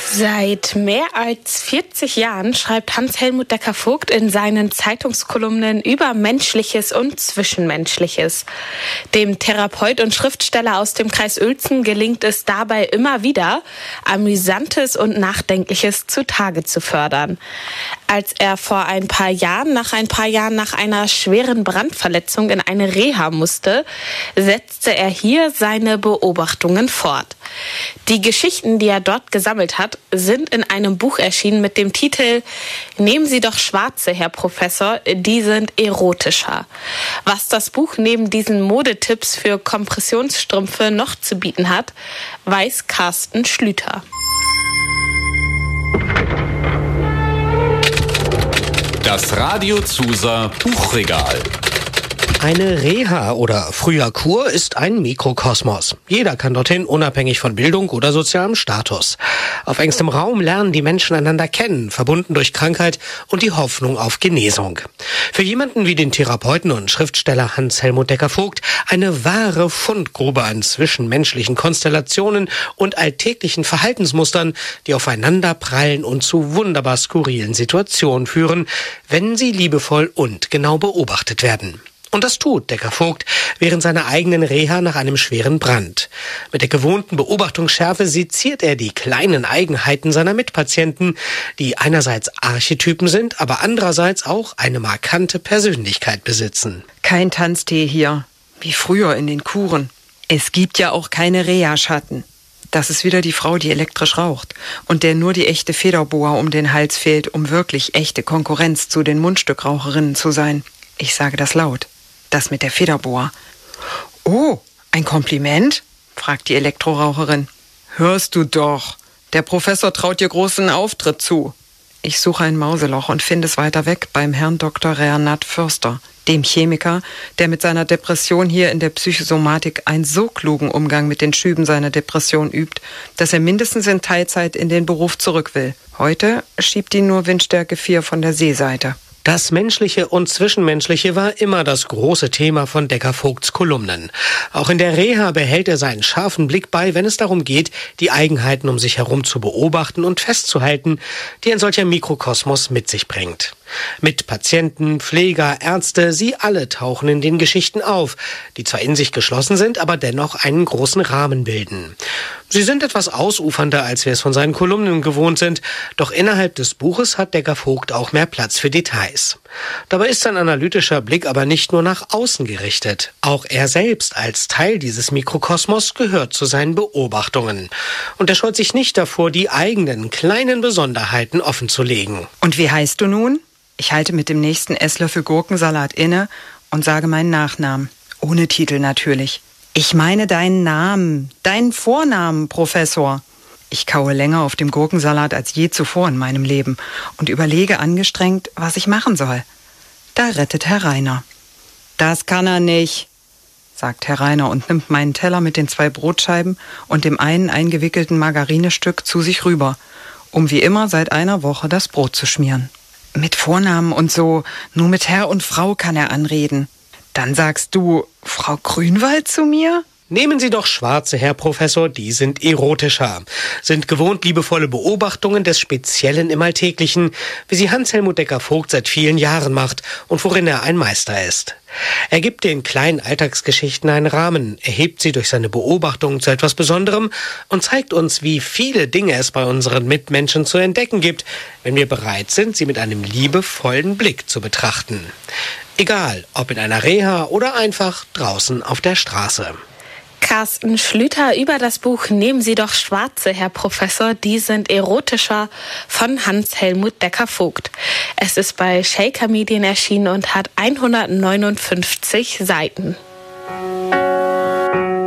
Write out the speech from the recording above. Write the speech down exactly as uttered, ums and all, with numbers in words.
Seit mehr als vierzig Jahren schreibt Hans-Helmut Decker-Vogt in seinen Zeitungskolumnen über Menschliches und Zwischenmenschliches. Dem Therapeut und Schriftsteller aus dem Kreis Uelzen gelingt es dabei immer wieder, Amüsantes und Nachdenkliches zutage zu fördern. Als er vor ein paar Jahren, nach ein paar Jahren nach einer schweren Brandverletzung in eine Reha musste, setzte er hier seine Beobachtungen fort. Die Geschichten, die er dort gesammelt hat, sind in einem Buch erschienen mit dem Titel "Nehmen Sie doch Schwarze, Herr Professor, die sind erotischer". Was das Buch neben diesen Modetipps für Kompressionsstrümpfe noch zu bieten hat, weiß Carsten Schlüter. Das Radio Zusa Buchregal. Eine Reha oder früher Kur ist ein Mikrokosmos. Jeder kann dorthin, unabhängig von Bildung oder sozialem Status. Auf engstem Raum lernen die Menschen einander kennen, verbunden durch Krankheit und die Hoffnung auf Genesung. Für jemanden wie den Therapeuten und Schriftsteller Hans-Helmut Decker-Vogt eine wahre Fundgrube an zwischenmenschlichen Konstellationen und alltäglichen Verhaltensmustern, die aufeinander prallen und zu wunderbar skurrilen Situationen führen, wenn sie liebevoll und genau beobachtet werden. Und das tut Decker-Vogt während seiner eigenen Reha nach einem schweren Brand. Mit der gewohnten Beobachtungsschärfe seziert er die kleinen Eigenheiten seiner Mitpatienten, die einerseits Archetypen sind, aber andererseits auch eine markante Persönlichkeit besitzen. Kein Tanztee hier, wie früher in den Kuren. Es gibt ja auch keine Reha-Schatten. Das ist wieder die Frau, die elektrisch raucht und der nur die echte Federboa um den Hals fehlt, um wirklich echte Konkurrenz zu den Mundstückraucherinnen zu sein. Ich sage das laut. Das mit der Federboa. Oh, ein Kompliment? Fragt die Elektroraucherin. Hörst du doch. Der Professor traut dir großen Auftritt zu. Ich suche ein Mauseloch und finde es weiter weg beim Herrn Doktor Renat Förster, dem Chemiker, der mit seiner Depression hier in der Psychosomatik einen so klugen Umgang mit den Schüben seiner Depression übt, dass er mindestens in Teilzeit in den Beruf zurück will. Heute schiebt ihn nur Windstärke vier von der Seeseite. Das Menschliche und Zwischenmenschliche war immer das große Thema von Decker-Vogts Kolumnen. Auch in der Reha behält er seinen scharfen Blick bei, wenn es darum geht, die Eigenheiten um sich herum zu beobachten und festzuhalten, die ein solcher Mikrokosmos mit sich bringt. Mit Patienten, Pfleger, Ärzte, sie alle tauchen in den Geschichten auf, die zwar in sich geschlossen sind, aber dennoch einen großen Rahmen bilden. Sie sind etwas ausufernder, als wir es von seinen Kolumnen gewohnt sind, doch innerhalb des Buches hat Decker-Vogt auch mehr Platz für Details. Dabei ist sein analytischer Blick aber nicht nur nach außen gerichtet. Auch er selbst als Teil dieses Mikrokosmos gehört zu seinen Beobachtungen. Und er scheut sich nicht davor, die eigenen kleinen Besonderheiten offenzulegen. Und wie heißt du nun? Ich halte mit dem nächsten Esslöffel Gurkensalat inne und sage meinen Nachnamen. Ohne Titel natürlich. Ich meine deinen Namen, deinen Vornamen, Professor. Ich kaue länger auf dem Gurkensalat als je zuvor in meinem Leben und überlege angestrengt, was ich machen soll. Da rettet Herr Rainer. Das kann er nicht, sagt Herr Rainer und nimmt meinen Teller mit den zwei Brotscheiben und dem einen eingewickelten Margarinestück zu sich rüber, um wie immer seit einer Woche das Brot zu schmieren. Mit Vornamen und so, nur mit Herr und Frau kann er anreden. Dann sagst du, Frau Grünwald zu mir? Nehmen Sie doch Schwarze, Herr Professor, die sind erotischer, sind gewohnt liebevolle Beobachtungen des Speziellen im Alltäglichen, wie sie Hans-Helmut Decker-Vogt seit vielen Jahren macht und worin er ein Meister ist. Er gibt den kleinen Alltagsgeschichten einen Rahmen, erhebt sie durch seine Beobachtungen zu etwas Besonderem und zeigt uns, wie viele Dinge es bei unseren Mitmenschen zu entdecken gibt, wenn wir bereit sind, sie mit einem liebevollen Blick zu betrachten. Egal, ob in einer Reha oder einfach draußen auf der Straße. Carsten Schlüter über das Buch "Nehmen Sie doch Schwarze, Herr Professor, die sind erotischer" von Hans-Helmut Decker-Vogt. Es ist bei Shaker Medien erschienen und hat hundertneunundfünfzig Seiten.